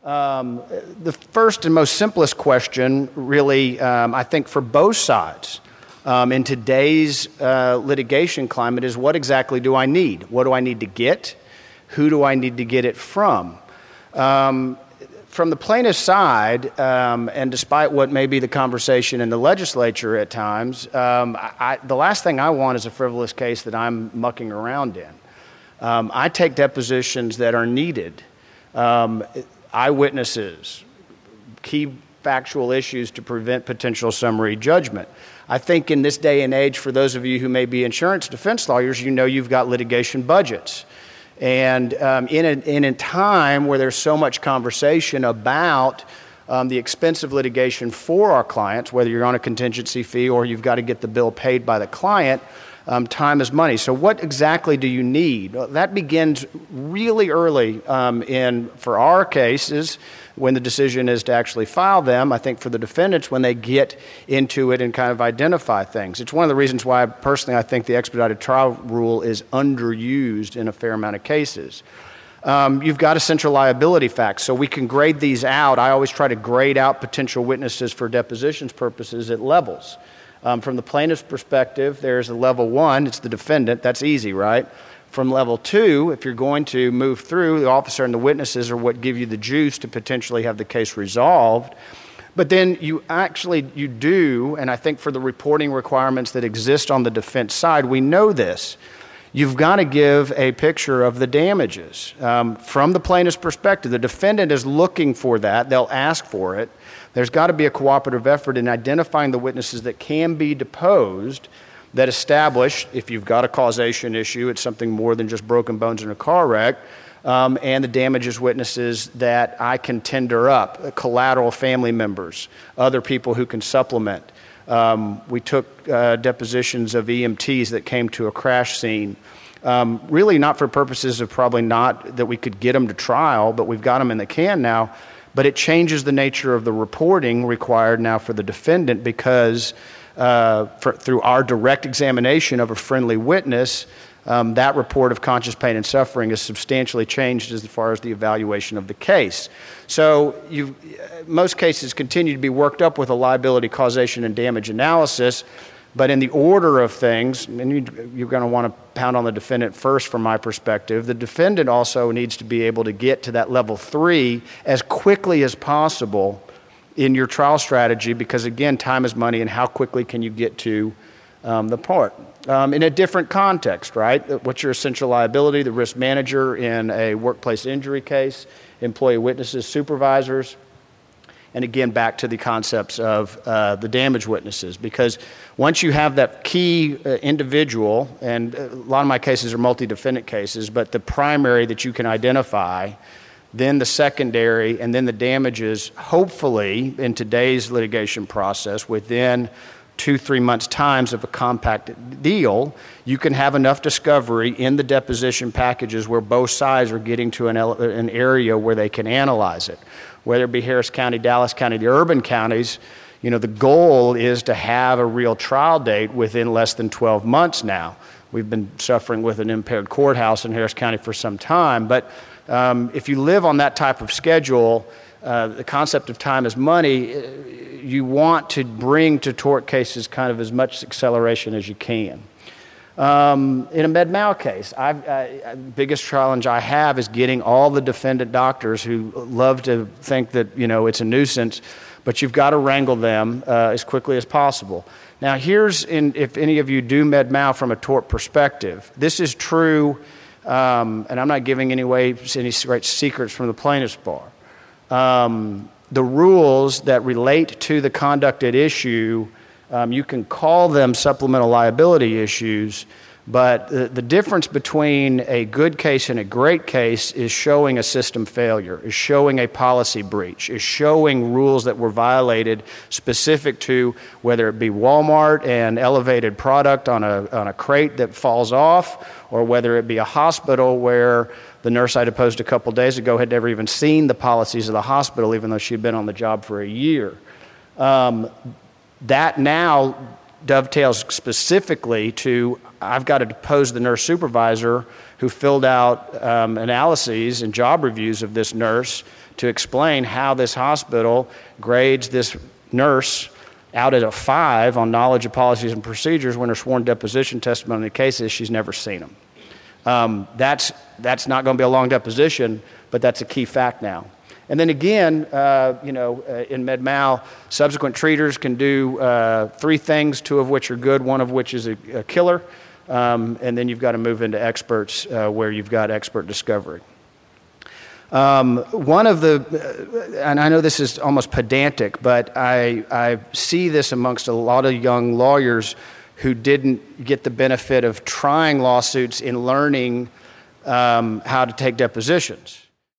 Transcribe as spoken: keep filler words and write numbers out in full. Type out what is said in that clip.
Um, the first and most simplest question, really, um, I think for both sides um, in today's uh, litigation climate is, what exactly do I need? What do I need to get? Who do I need to get it from? Um, from the plaintiff's side, um, and despite what may be the conversation in the legislature at times, um, I, the last thing I want is a frivolous case that I'm mucking around in. Um, I take depositions that are needed. Um, eyewitnesses, key factual issues to prevent potential summary judgment. I think in this day and age, for those of you who may be insurance defense lawyers, you know you've got litigation budgets. And um, in, a, in a time where there's so much conversation about um, the expense of litigation for our clients, whether you're on a contingency fee or you've got to get the bill paid by the client, Um, time is money. So what exactly do you need? Well, that begins really early um, in, for our cases, when the decision is to actually file them. I think for the defendants, when they get into it and kind of identify things. It's one of the reasons why, personally, I think the expedited trial rule is underused in a fair amount of cases. Um, you've got essential liability facts, so we can grade these out. I always try to grade out potential witnesses for depositions purposes at levels. Um, from the plaintiff's perspective, there's a level one, it's the defendant, that's easy, right? From level two, if you're going to move through, the officer and the witnesses are what give you the juice to potentially have the case resolved. But then you actually, you do, and I think for the reporting requirements that exist on the defense side, we know this. You've got to give a picture of the damages. Um, from the plaintiff's perspective, the defendant is looking for that, they'll ask for it. There's got to be a cooperative effort in identifying the witnesses that can be deposed that establish, if you've got a causation issue, it's something more than just broken bones in a car wreck, um, and the damages witnesses that I can tender up, collateral family members, other people who can supplement. Um, we took uh, depositions of E M Ts that came to a crash scene, um, really not for purposes of probably not that we could get them to trial, but we've got them in the can now. But it changes the nature of the reporting required now for the defendant because uh, for, through our direct examination of a friendly witness, um, that report of conscious pain and suffering is substantially changed as far as the evaluation of the case. So you, most cases continue to be worked up with a liability, causation, and damage analysis. But in the order of things, and you, you're going to want to pound on the defendant first from my perspective, the defendant also needs to be able to get to that level three as quickly as possible in your trial strategy because, again, time is money, and how quickly can you get to um, the part? Um, in a different context, right? What's your essential liability? The risk manager in a workplace injury case, employee witnesses, supervisors. And again, back to the concepts of uh, the damage witnesses, because once you have that key uh, individual, and a lot of my cases are multi-defendant cases, but the primary that you can identify, then the secondary, and then the damages, hopefully in today's litigation process, within two, three months' times of a compact deal, you can have enough discovery in the deposition packages where both sides are getting to an, an area where they can analyze it. Whether it be Harris County, Dallas County, the urban counties, you know, the goal is to have a real trial date within less than twelve months now. We've been suffering with an impaired courthouse in Harris County for some time, but um, if you live on that type of schedule, uh, the concept of time is money, you want to bring to tort cases kind of as much acceleration as you can. Um, in a med-mal case, I've, uh, biggest challenge I have is getting all the defendant doctors who love to think that, you know, it's a nuisance, but you've got to wrangle them uh, as quickly as possible. Now, here's, in, if any of you do med-mal from a tort perspective, this is true, um, and I'm not giving any away any great secrets from the plaintiff's bar. Um, the rules that relate to the conduct at issue, Um, you can call them supplemental liability issues, but the, the difference between a good case and a great case is showing a system failure, is showing a policy breach, is showing rules that were violated specific to whether it be Walmart and elevated product on a, on a crate that falls off, or whether it be a hospital where the nurse I deposed a couple days ago had never even seen the policies of the hospital, even though she'd been on the job for a year. Um, That now dovetails specifically to, I've got to depose the nurse supervisor who filled out um, analyses and job reviews of this nurse to explain how this hospital grades this nurse out at a five on knowledge of policies and procedures when her sworn deposition testimony in the case is she's never seen them. Um, that's, that's not going to be a long deposition, but that's a key fact now. And then again, uh, you know, uh, in med-mal, subsequent treaters can do uh, three things, two of which are good, one of which is a, a killer, um, and then you've got to move into experts uh, where you've got expert discovery. Um, one of the, uh, and I know this is almost pedantic, but I, I see this amongst a lot of young lawyers who didn't get the benefit of trying lawsuits in learning um, how to take depositions.